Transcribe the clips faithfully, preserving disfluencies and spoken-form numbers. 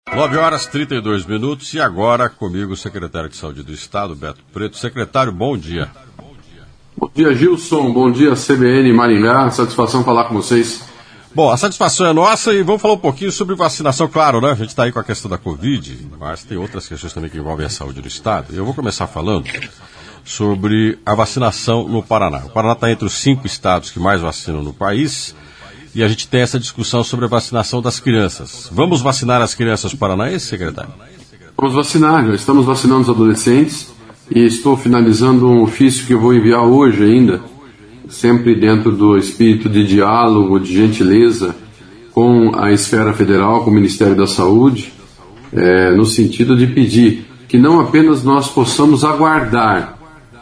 nove horas e trinta e dois minutos e agora comigo o secretário de Saúde do Estado, Beto Preto. Secretário, bom dia. Bom dia, Gilson. Bom dia, C B N Maringá. Satisfação falar com vocês. Bom, a satisfação é nossa e vamos falar um pouquinho sobre vacinação, claro, né? A gente está aí com a questão da Covid, mas tem outras questões também que envolvem a saúde do Estado. Eu vou começar falando sobre a vacinação no Paraná. O Paraná está entre os cinco estados que mais vacinam no país e a gente tem essa discussão sobre a vacinação das crianças. Vamos vacinar as crianças paranaenses, secretário? Vamos vacinar, já estamos vacinando os adolescentes e estou finalizando um ofício que eu vou enviar hoje ainda, sempre dentro do espírito de diálogo, de gentileza com a esfera federal, com o Ministério da Saúde, é, no sentido de pedir que não apenas nós possamos aguardar,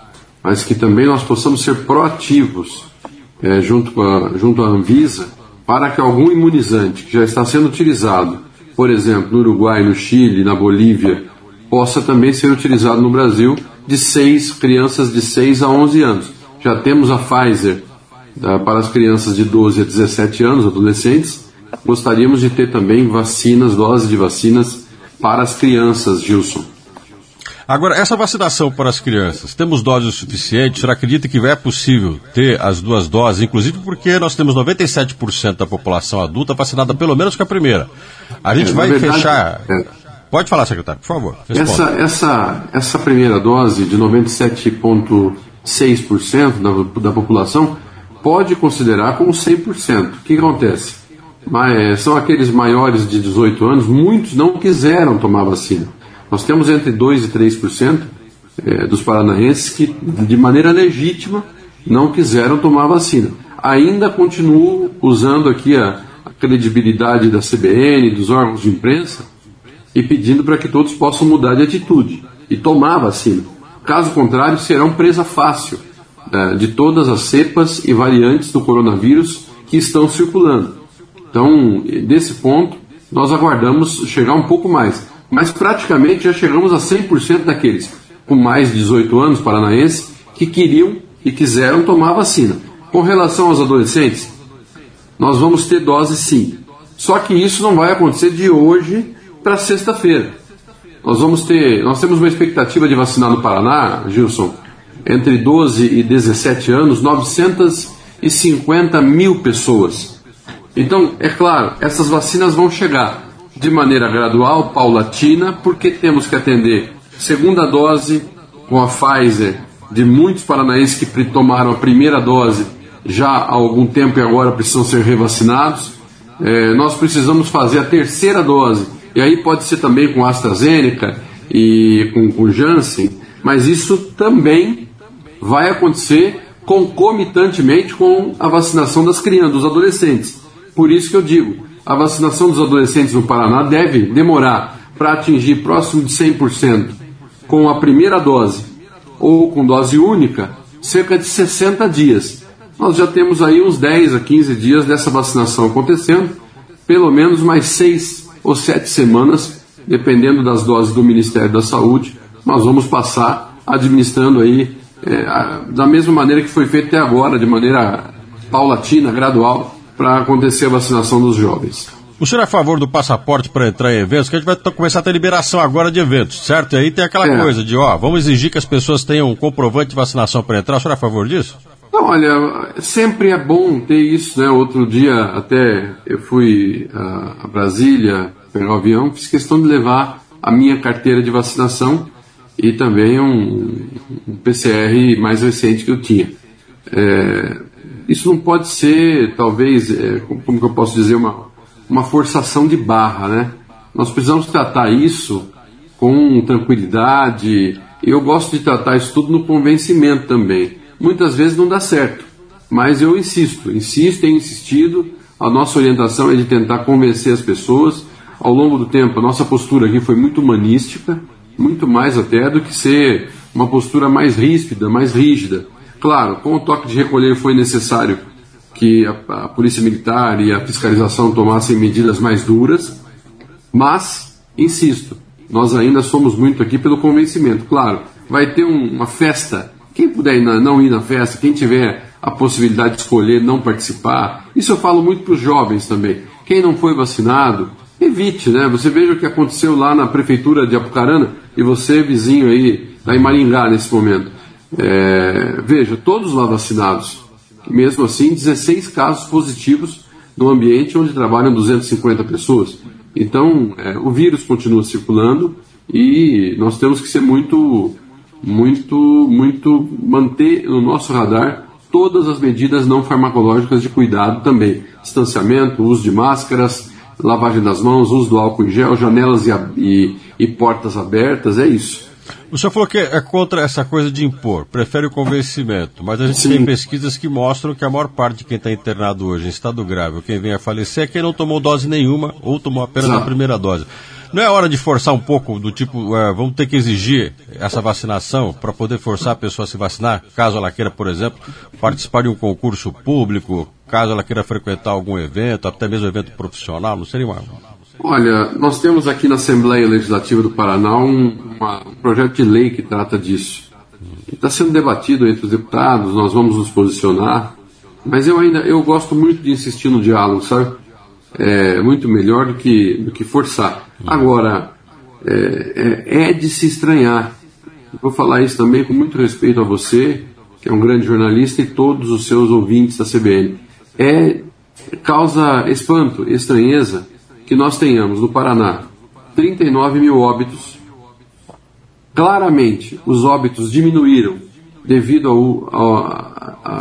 mas que também nós possamos ser proativos é, junto, com a, junto à Anvisa, para que algum imunizante que já está sendo utilizado, por exemplo, no Uruguai, no Chile, na Bolívia, possa também ser utilizado no Brasil de seis crianças de seis a onze anos. Já temos a Pfizer da, para as crianças de doze a dezessete anos, adolescentes. Gostaríamos de ter também vacinas, doses de vacinas para as crianças, Gilson. Agora, essa vacinação para as crianças, temos doses o suficiente? O senhor acredita que é possível ter as duas doses, inclusive porque nós temos noventa e sete por cento da população adulta vacinada pelo menos com a primeira? A gente é, vai verdade, fechar... É. Pode falar, secretário, por favor. Essa, essa, essa primeira dose de noventa e sete vírgula seis por cento da, da população pode considerar como cem por cento. O que acontece? Mas, são aqueles maiores de dezoito anos, muitos não quiseram tomar vacina. Nós temos entre dois e três por cento é, dos paranaenses que, de maneira legítima, não quiseram tomar vacina. Ainda continuo usando aqui a, a credibilidade da C B N, dos órgãos de imprensa, e pedindo para que todos possam mudar de atitude e tomar a vacina. Caso contrário, serão presa fácil é, de todas as cepas e variantes do coronavírus que estão circulando. Então, desse ponto, nós aguardamos chegar um pouco mais. Mas praticamente já chegamos a cem por cento daqueles com mais de dezoito anos paranaenses que queriam e quiseram tomar a vacina. Com relação aos adolescentes, nós vamos ter dose sim. Só que isso não vai acontecer de hoje para sexta-feira. Nós vamos ter, nós temos uma expectativa de vacinar no Paraná, Gilson, entre doze e dezessete anos, novecentos e cinquenta mil pessoas. Então, é claro, essas vacinas vão chegar de maneira gradual, paulatina, porque temos que atender segunda dose com a Pfizer de muitos paranaenses que tomaram a primeira dose já há algum tempo e agora precisam ser revacinados. É, nós precisamos fazer a terceira dose, e aí pode ser também com AstraZeneca e com, com Janssen, mas isso também vai acontecer concomitantemente com a vacinação das crianças, dos adolescentes. Por isso que eu digo, a vacinação dos adolescentes no Paraná deve demorar para atingir próximo de cem por cento com a primeira dose ou com dose única, cerca de sessenta dias. Nós já temos aí uns dez a quinze dias dessa vacinação acontecendo, pelo menos mais seis ou sete semanas, dependendo das doses do Ministério da Saúde, nós vamos passar administrando aí é, a, da mesma maneira que foi feito até agora, de maneira paulatina, gradual, para acontecer a vacinação dos jovens. O senhor é a favor do passaporte para entrar em eventos? Que a gente vai t- começar a ter liberação agora de eventos, certo? E aí tem aquela é. coisa de, ó, vamos exigir que as pessoas tenham um comprovante de vacinação para entrar. O senhor é a favor disso? Não, olha, sempre é bom ter isso, né? Outro dia até eu fui a, a Brasília, pegar o avião, fiz questão de levar a minha carteira de vacinação e também um, um P C R mais recente que eu tinha. É... Isso não pode ser, talvez, é, como que eu posso dizer, uma, uma forçação de barra, né? Nós precisamos tratar isso com tranquilidade. Eu gosto de tratar isso tudo no convencimento também. Muitas vezes não dá certo, mas eu insisto, insisto, tenho insistido. A nossa orientação é de tentar convencer as pessoas. Ao longo do tempo, a nossa postura aqui foi muito humanística, muito mais até do que ser uma postura mais ríspida, mais rígida. Claro, com o toque de recolher foi necessário que a, a Polícia Militar e a fiscalização tomassem medidas mais duras, mas, insisto, nós ainda somos muito aqui pelo convencimento. Claro, vai ter um, uma festa, quem puder ir na, não ir na festa, quem tiver a possibilidade de escolher não participar, isso eu falo muito para os jovens também. Quem não foi vacinado, evite, né? Você veja o que aconteceu lá na prefeitura de Apucarana, e você, vizinho aí, está em Maringá nesse momento. É, veja, todos lá vacinados. Mesmo assim, dezesseis casos positivos no ambiente onde trabalham duzentas e cinquenta pessoas. Então, é, o vírus continua circulando e nós temos que ser muito, muito, muito, manter no nosso radar todas as medidas não farmacológicas de cuidado também. Distanciamento, uso de máscaras, lavagem das mãos, uso do álcool em gel, janelas e, e, e portas abertas, é isso. O senhor falou que é contra essa coisa de impor, prefere o convencimento, mas a gente Sim. tem pesquisas que mostram que a maior parte de quem está internado hoje em estado grave, ou quem vem a falecer, é quem não tomou dose nenhuma ou tomou apenas Exato. a primeira dose. Não é hora de forçar um pouco, do tipo, é, vamos ter que exigir essa vacinação para poder forçar a pessoa a se vacinar, caso ela queira, por exemplo, participar de um concurso público, caso ela queira frequentar algum evento, até mesmo evento profissional, não seria uma... Olha, nós temos aqui na Assembleia Legislativa do Paraná um, uma, um projeto de lei que trata disso. Está sendo debatido entre os deputados, nós vamos nos posicionar, mas eu ainda eu gosto muito de insistir no diálogo, sabe? É muito melhor do que, do que forçar. Agora, é, é, é de se estranhar. Eu vou falar isso também com muito respeito a você, que é um grande jornalista, e todos os seus ouvintes da C B N. É, causa espanto, estranheza, que nós tenhamos no Paraná trinta e nove mil óbitos. Claramente, os óbitos diminuíram devido ao, ao, a,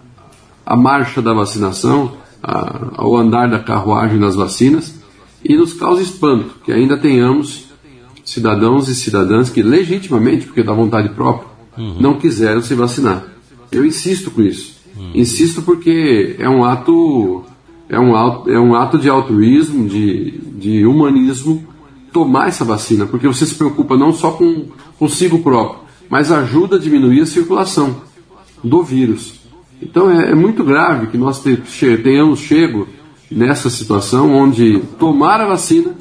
a marcha da vacinação, a, ao andar da carruagem das vacinas, e nos causa espanto que ainda tenhamos cidadãos e cidadãs que legitimamente, porque da vontade própria, uhum. não quiseram se vacinar. Eu insisto com isso. Uhum. Insisto porque é um ato... É um, é um ato de altruísmo, de, de humanismo, tomar essa vacina, porque você se preocupa não só com consigo próprio, mas ajuda a diminuir a circulação do vírus. Então é, é muito grave que nós te, che, tenhamos chego nessa situação onde tomar a vacina,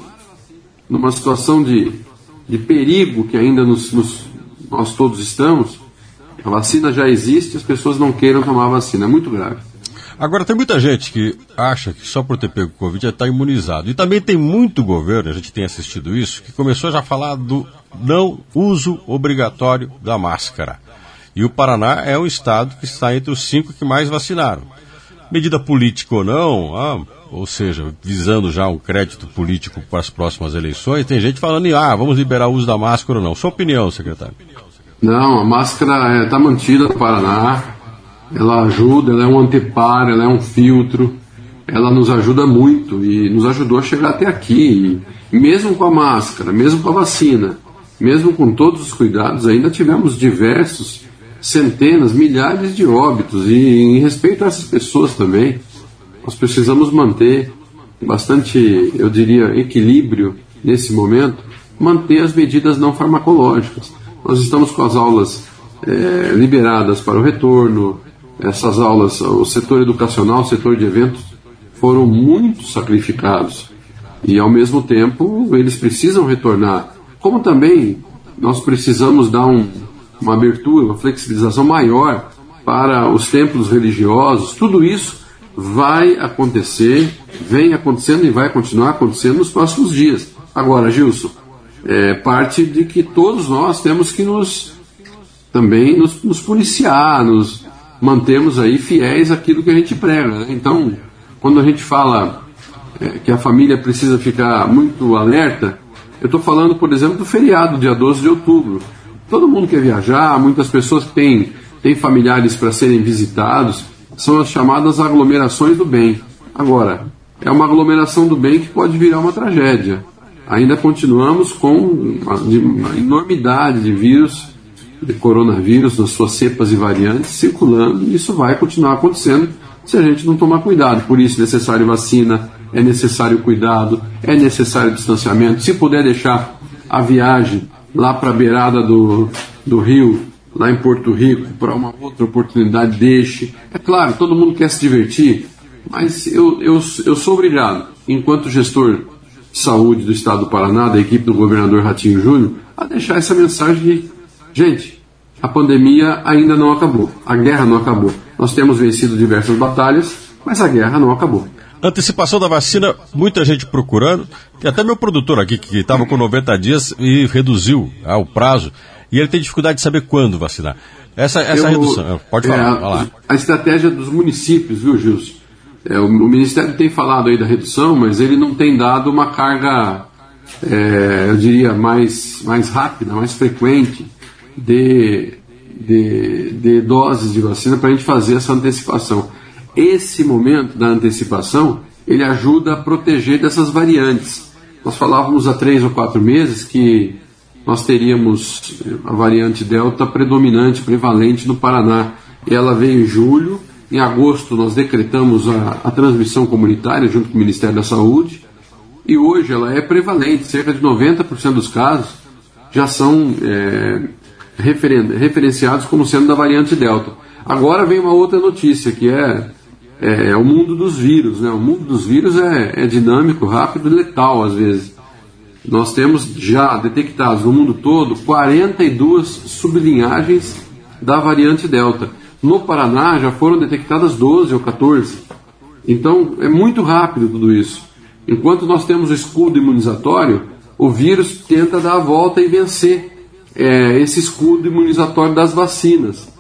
numa situação de, de perigo que ainda nos, nos, nós todos estamos, a vacina já existe, as pessoas não queiram tomar a vacina. É muito grave. Agora, tem muita gente que acha que só por ter pego Covid já está imunizado. E também tem muito governo, a gente tem assistido isso, que começou já a falar do não uso obrigatório da máscara. E o Paraná é um estado que está entre os cinco que mais vacinaram. Medida política ou não, ah, ou seja, visando já um crédito político para as próximas eleições, tem gente falando em, ah, vamos liberar o uso da máscara ou não. Sua opinião, secretário? Não, a máscara está é, mantida no Paraná. Ela ajuda, ela é um anteparo, ela é um filtro, ela nos ajuda muito e nos ajudou a chegar até aqui. E mesmo com a máscara, mesmo com a vacina, mesmo com todos os cuidados, ainda tivemos diversos, centenas, milhares de óbitos. E em respeito a essas pessoas também, nós precisamos manter bastante, eu diria, equilíbrio nesse momento, manter as medidas não farmacológicas. Nós estamos com as aulas é, liberadas para o retorno. Essas aulas, o setor educacional, o setor de eventos, foram muito sacrificados. E, ao mesmo tempo, eles precisam retornar. Como também nós precisamos dar um, uma abertura, uma flexibilização maior para os templos religiosos. Tudo isso vai acontecer, vem acontecendo e vai continuar acontecendo nos próximos dias. Agora, Gilson, é parte de que todos nós temos que nos também nos, nos policiar, nos mantermos aí fiéis àquilo que a gente prega, né? Então, quando a gente fala é, que a família precisa ficar muito alerta, eu estou falando, por exemplo, do feriado, dia doze de outubro. Todo mundo quer viajar, muitas pessoas que têm, têm familiares para serem visitados, são as chamadas aglomerações do bem. Agora, é uma aglomeração do bem que pode virar uma tragédia. Ainda continuamos com uma, uma enormidade de vírus, de coronavírus, nas suas cepas e variantes, circulando, e isso vai continuar acontecendo se a gente não tomar cuidado. Por isso é necessário vacina, é necessário cuidado, é necessário distanciamento. Se puder deixar a viagem lá para a beirada do, do rio, lá em Porto Rico, para uma outra oportunidade, deixe. É claro, todo mundo quer se divertir, mas eu, eu, eu sou obrigado, enquanto gestor de saúde do estado do Paraná, da equipe do governador Ratinho Júnior, a deixar essa mensagem de: gente, a pandemia ainda não acabou, a guerra não acabou. Nós temos vencido diversas batalhas, mas a guerra não acabou. Antecipação da vacina, muita gente procurando. Tem até meu produtor aqui que estava com noventa dias e reduziu ah, o prazo. E ele tem dificuldade de saber quando vacinar. Essa, essa Eu, redução, pode falar. É, a, a estratégia dos municípios, viu, Gilson? É, o, o Ministério tem falado aí da redução, mas ele não tem dado uma carga, é, eu diria, mais, mais rápida, mais frequente de, de, de doses de vacina para a gente fazer essa antecipação. Esse momento da antecipação, ele ajuda a proteger dessas variantes. Nós falávamos há três ou quatro meses que nós teríamos a variante Delta predominante, prevalente no Paraná. E ela veio em julho. Em agosto nós decretamos a, a transmissão comunitária junto com o Ministério da Saúde. E hoje ela é prevalente. Cerca de noventa por cento dos casos já são é, referen- referenciados como sendo da variante Delta. Agora vem uma outra notícia, que é, é, é o mundo dos vírus, né? O mundo dos vírus é, é dinâmico, rápido e letal às vezes. Nós temos já detectados no mundo todo quarenta e duas sublinhagens da variante Delta. No Paraná já foram detectadas doze ou catorze. Então é muito rápido tudo isso. Enquanto nós temos o escudo imunizatório, o vírus tenta dar a volta e vencer é, esse escudo imunizatório das vacinas.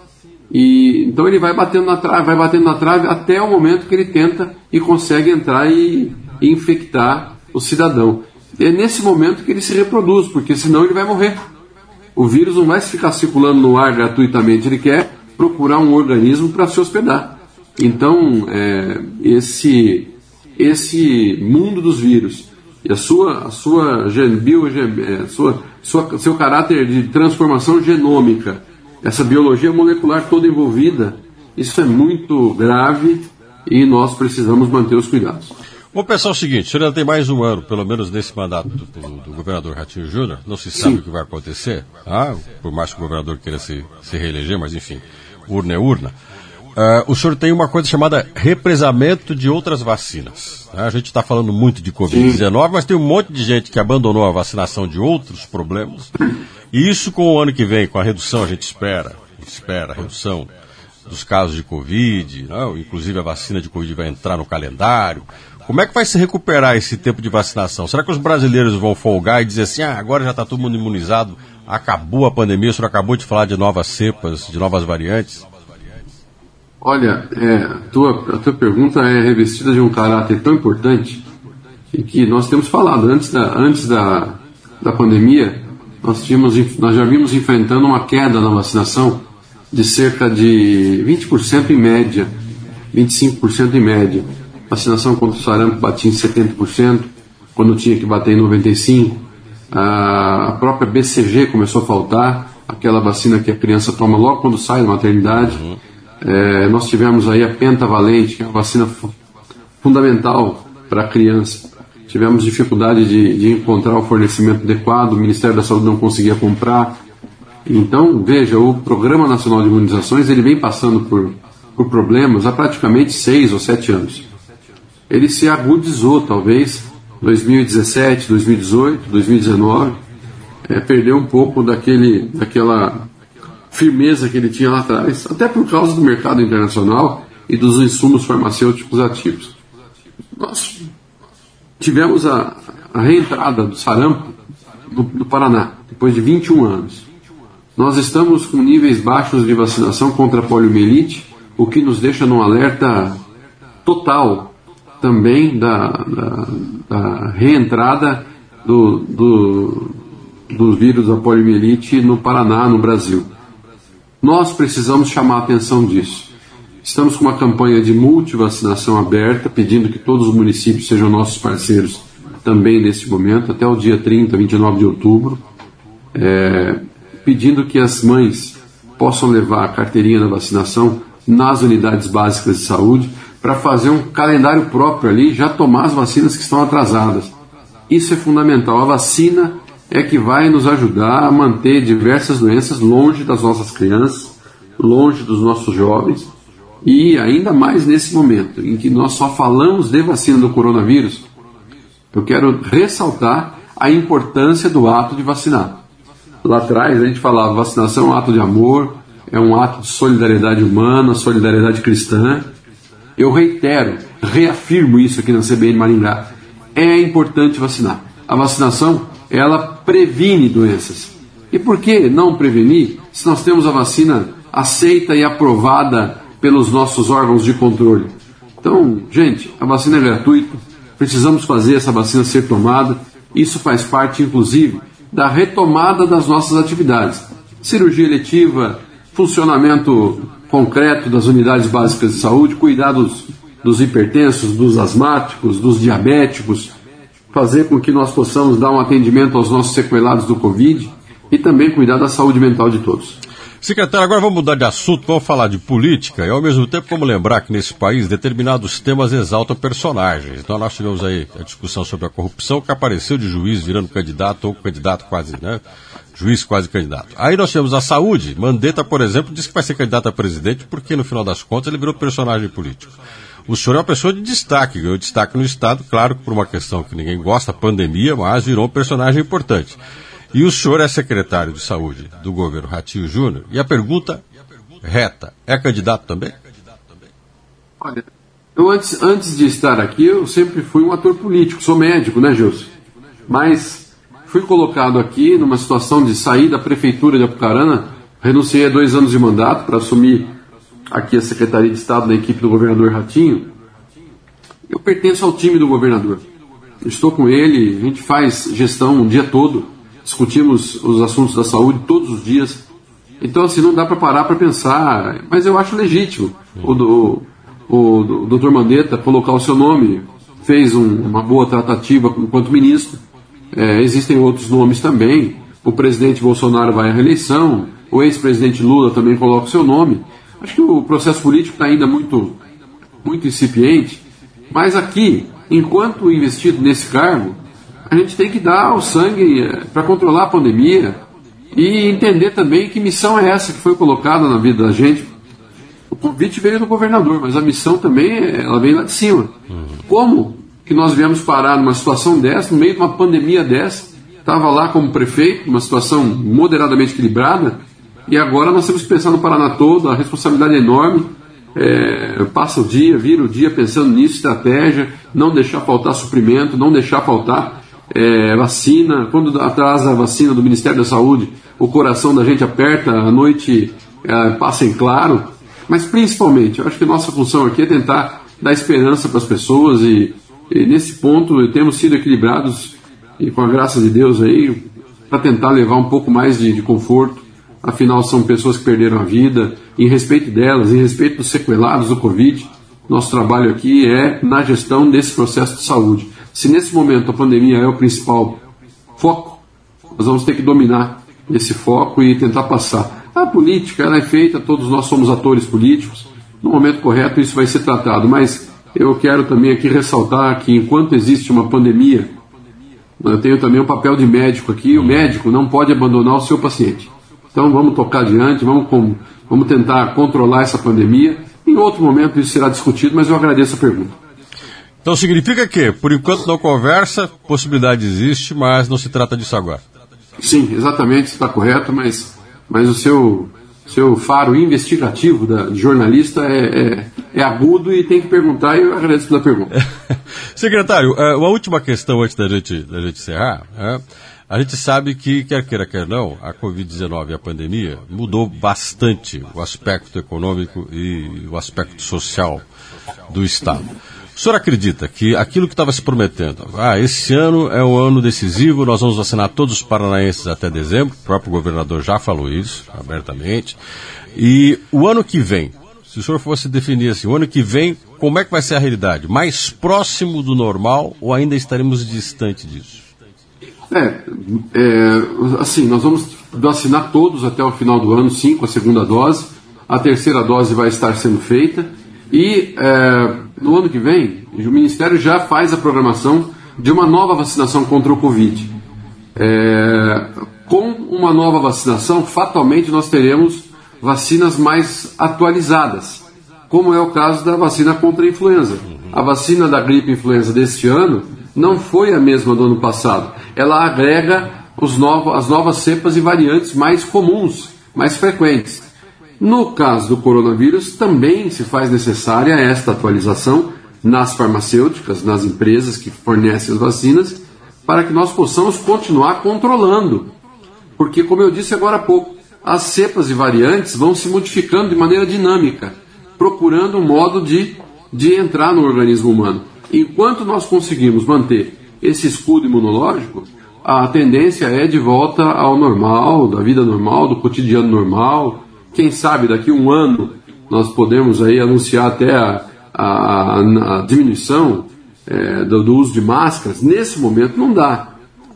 E, então ele vai batendo na trave, vai batendo na trave até o momento que ele tenta e consegue entrar e, e infectar o cidadão. É nesse momento que ele se reproduz, porque senão ele vai morrer. O vírus não vai ficar circulando no ar gratuitamente, ele quer procurar um organismo para se hospedar. Então, é, esse, esse mundo dos vírus e a sua, a sua, bio, a sua, sua, seu caráter de transformação genômica, essa biologia molecular toda envolvida, isso é muito grave e nós precisamos manter os cuidados. Vou pensar o seguinte, o senhor ainda tem mais um ano, pelo menos nesse mandato do, do, do governador Ratinho Júnior, não se sabe Sim. o que vai acontecer, ah, por mais que o governador queira se, se reeleger, mas enfim, urna é urna. Uh, o senhor tem uma coisa chamada represamento de outras vacinas. A gente está falando muito de covid dezenove, mas tem um monte de gente que abandonou a vacinação de outros problemas. E isso com o ano que vem, com a redução, a gente espera, espera a redução dos casos de Covid, não? Inclusive a vacina de Covid vai entrar no calendário. Como é que vai se recuperar esse tempo de vacinação? Será que os brasileiros vão folgar e dizer assim, ah, agora já está todo mundo imunizado, acabou a pandemia, o senhor acabou de falar de novas cepas, de novas variantes? Olha, é, a, tua, a tua pergunta é revestida de um caráter tão importante e que nós temos falado antes da, antes da, da pandemia, nós, tínhamos, nós já vimos enfrentando uma queda na vacinação de cerca de vinte por cento em média, vinte e cinco por cento em média. Vacinação contra o sarampo batia em setenta por cento, quando tinha que bater em noventa e cinco por cento. A própria B C G começou a faltar, aquela vacina que a criança toma logo quando sai da maternidade. Uhum. É, nós tivemos aí a pentavalente, que é uma vacina fu- fundamental para a criança. Tivemos dificuldade de, de encontrar o fornecimento adequado, o Ministério da Saúde não conseguia comprar. Então, veja, o Programa Nacional de Imunizações ele vem passando por, por problemas há praticamente seis ou sete anos. Ele se agudizou, talvez, dois mil e dezessete, dois mil e dezoito, dois mil e dezenove, é, perdeu um pouco daquele, daquela firmeza que ele tinha lá atrás, até por causa do mercado internacional e dos insumos farmacêuticos ativos. Nós tivemos a, a reentrada do sarampo do, do Paraná, depois de vinte e um anos. Nós estamos com níveis baixos de vacinação contra a poliomielite, o que nos deixa num alerta total também da, da, da reentrada do, do, do vírus da poliomielite no Paraná, no Brasil. Nós precisamos chamar a atenção disso. Estamos com uma campanha de multivacinação aberta, pedindo que todos os municípios sejam nossos parceiros também nesse momento, até o dia trinta, vinte e nove de outubro, é, pedindo que as mães possam levar a carteirinha da vacinação nas unidades básicas de saúde, para fazer um calendário próprio ali, já tomar as vacinas que estão atrasadas. Isso é fundamental. A vacina é que vai nos ajudar a manter diversas doenças longe das nossas crianças, longe dos nossos jovens, e ainda mais nesse momento em que nós só falamos de vacina do coronavírus, eu quero ressaltar a importância do ato de vacinar. Lá atrás a gente falava, vacinação é um ato de amor, é um ato de solidariedade humana, solidariedade cristã. Eu reitero, reafirmo isso aqui na C B N Maringá, é importante vacinar. A vacinação, ela previne doenças. E por que não prevenir se nós temos a vacina aceita e aprovada pelos nossos órgãos de controle? Então, gente, a vacina é gratuita, precisamos fazer essa vacina ser tomada. Isso faz parte, inclusive, da retomada das nossas atividades. Cirurgia eletiva, funcionamento concreto das unidades básicas de saúde, cuidados dos hipertensos, dos asmáticos, dos diabéticos, fazer com que nós possamos dar um atendimento aos nossos sequelados do Covid e também cuidar da saúde mental de todos. Secretário, agora vamos mudar de assunto, vamos falar de política e ao mesmo tempo vamos lembrar que nesse país determinados temas exaltam personagens. Então nós tivemos aí a discussão sobre a corrupção que apareceu de juiz virando candidato ou candidato quase, né? Juiz quase candidato. Aí nós tivemos a saúde. Mandetta, por exemplo, disse que vai ser candidato a presidente porque no final das contas ele virou personagem político. O senhor é uma pessoa de destaque, ganhou destaque no Estado, claro que por uma questão que ninguém gosta, a pandemia, mas virou um personagem importante. E o senhor é secretário de saúde do governo Ratinho Júnior. E a pergunta reta, é candidato também? Olha, eu antes, antes de estar aqui, eu sempre fui um ator político. Sou médico, né, Gilson? Mas fui colocado aqui numa situação de sair da prefeitura de Apucarana. Renunciei a dois anos de mandato para assumir aqui a Secretaria de Estado na equipe do governador Ratinho. Eu pertenço ao time do governador. Eu estou com ele, a gente faz gestão o dia todo. Discutimos os assuntos da saúde todos os dias. Então, assim, não dá para parar para pensar. Mas eu acho legítimo o, o, o, o doutor Mandetta colocar o seu nome. Fez um, uma boa tratativa enquanto ministro. É, existem outros nomes também. O presidente Bolsonaro vai à reeleição. O ex-presidente Lula também coloca o seu nome. Acho que o processo político está ainda muito, muito incipiente. Mas aqui, enquanto investido nesse cargo, a gente tem que dar o sangue para controlar a pandemia e entender também que missão é essa que foi colocada na vida da gente. O convite veio do governador, mas a missão também ela veio lá de cima. Como que nós viemos parar numa situação dessa, no meio de uma pandemia dessa? Estava lá como prefeito, uma situação moderadamente equilibrada, e agora nós temos que pensar no Paraná todo, a responsabilidade é enorme. É, passa o dia, vira o dia pensando nisso, estratégia, não deixar faltar suprimento, não deixar faltar É, vacina. Quando atrasa a vacina do Ministério da Saúde, o coração da gente aperta, a noite é, passa em claro. Mas principalmente, eu acho que a nossa função aqui é tentar dar esperança para as pessoas e, e nesse ponto temos sido equilibrados e com a graça de Deus aí para tentar levar um pouco mais de, de conforto. Afinal são pessoas que perderam a vida. Em respeito delas, em respeito dos sequelados do Covid, nosso trabalho aqui é na gestão desse processo de saúde. Se nesse momento a pandemia é o principal foco, nós vamos ter que dominar esse foco e tentar passar. A política ela é feita, todos nós somos atores políticos, no momento correto isso vai ser tratado, mas eu quero também aqui ressaltar que enquanto existe uma pandemia, eu tenho também um papel de médico aqui, o médico não pode abandonar o seu paciente. Então vamos tocar adiante, vamos, com, vamos tentar controlar essa pandemia. Em outro momento isso será discutido, mas eu agradeço a pergunta. Então significa que, por enquanto não conversa, possibilidade existe, mas não se trata disso agora. Sim, exatamente, está correto, mas, mas o seu, seu faro investigativo da, de jornalista é, é, é agudo e tem que perguntar e eu agradeço pela pergunta. Secretário, uma última questão antes da gente, da gente encerrar. É, a gente sabe que, quer queira, quer não, a covid dezenove e a pandemia mudou bastante o aspecto econômico e o aspecto social do Estado. O senhor acredita que aquilo que estava se prometendo, ah, esse ano é um ano decisivo, nós vamos vacinar todos os paranaenses até dezembro, o próprio governador já falou isso abertamente, e o ano que vem, se o senhor fosse definir assim, o ano que vem, como é que vai ser a realidade? Mais próximo do normal ou ainda estaremos distante disso? É, é assim, nós vamos vacinar todos até o final do ano, sim, com a segunda dose, a terceira dose vai estar sendo feita, e é, no ano que vem, o Ministério já faz a programação de uma nova vacinação contra o Covid. É, com uma nova vacinação, fatalmente nós teremos vacinas mais atualizadas, como é o caso da vacina contra a influenza. A vacina da gripe influenza deste ano não foi a mesma do ano passado. Ela agrega os novos, as novas cepas e variantes mais comuns, mais frequentes. No caso do coronavírus, também se faz necessária esta atualização nas farmacêuticas, nas empresas que fornecem as vacinas, para que nós possamos continuar controlando. Porque, como eu disse agora há pouco, as cepas e variantes vão se modificando de maneira dinâmica, procurando um modo de, de entrar no organismo humano. Enquanto nós conseguimos manter esse escudo imunológico, a tendência é de volta ao normal, da vida normal, do cotidiano normal. Quem sabe daqui a um ano nós podemos aí anunciar até a, a, a diminuição é, do, do uso de máscaras. Nesse momento não dá.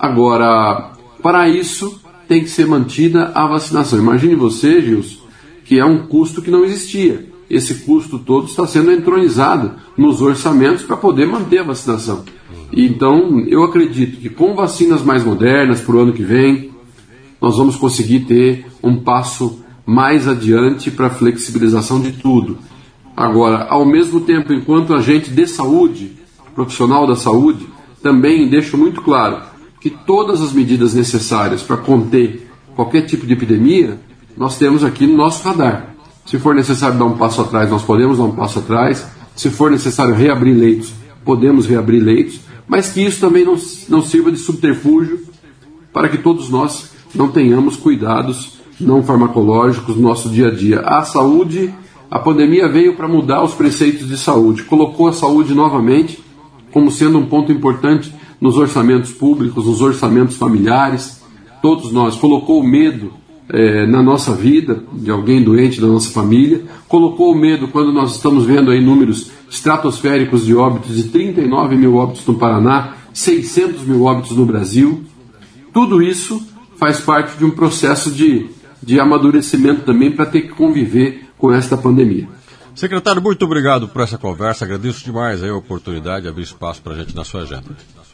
Agora, para isso tem que ser mantida a vacinação. Imagine você, Gilson, que é um custo que não existia. Esse custo todo está sendo entronizado nos orçamentos para poder manter a vacinação. Então, eu acredito que com vacinas mais modernas para o ano que vem, nós vamos conseguir ter um passo mais adiante para a flexibilização de tudo. Agora, ao mesmo tempo, enquanto agente de saúde, profissional da saúde, também deixo muito claro que todas as medidas necessárias para conter qualquer tipo de epidemia, nós temos aqui no nosso radar. Se for necessário dar um passo atrás, nós podemos dar um passo atrás. Se for necessário reabrir leitos, podemos reabrir leitos. Mas que isso também não, não sirva de subterfúgio para que todos nós não tenhamos cuidados não farmacológicos no nosso dia a dia. A saúde, a pandemia veio para mudar os preceitos de saúde, colocou a saúde novamente como sendo um ponto importante nos orçamentos públicos, nos orçamentos familiares. Todos nós, colocou o medo é, na nossa vida, de alguém doente da nossa família, colocou o medo quando nós estamos vendo aí números estratosféricos de óbitos, de trinta e nove mil óbitos no Paraná, seiscentos mil óbitos no Brasil. Tudo isso faz parte de um processo de, de amadurecimento também para ter que conviver com esta pandemia. Secretário, muito obrigado por essa conversa. Agradeço demais aí a oportunidade de abrir espaço para a gente na sua agenda.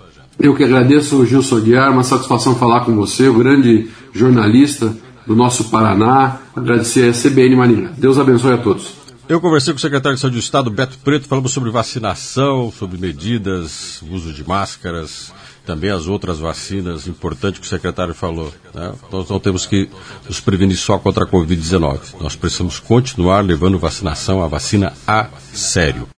Eu que agradeço, Gilson Aguiar, uma satisfação falar com você, o grande jornalista do nosso Paraná. Agradecer a C B N Maringá. Deus abençoe a todos. Eu conversei com o secretário de Saúde do Estado, Beto Preto, falamos sobre vacinação, sobre medidas, uso de máscaras, também as outras vacinas, importante que o secretário falou. Né? Nós não temos que nos prevenir só contra a covid dezenove. Nós precisamos continuar levando vacinação, a vacina a sério.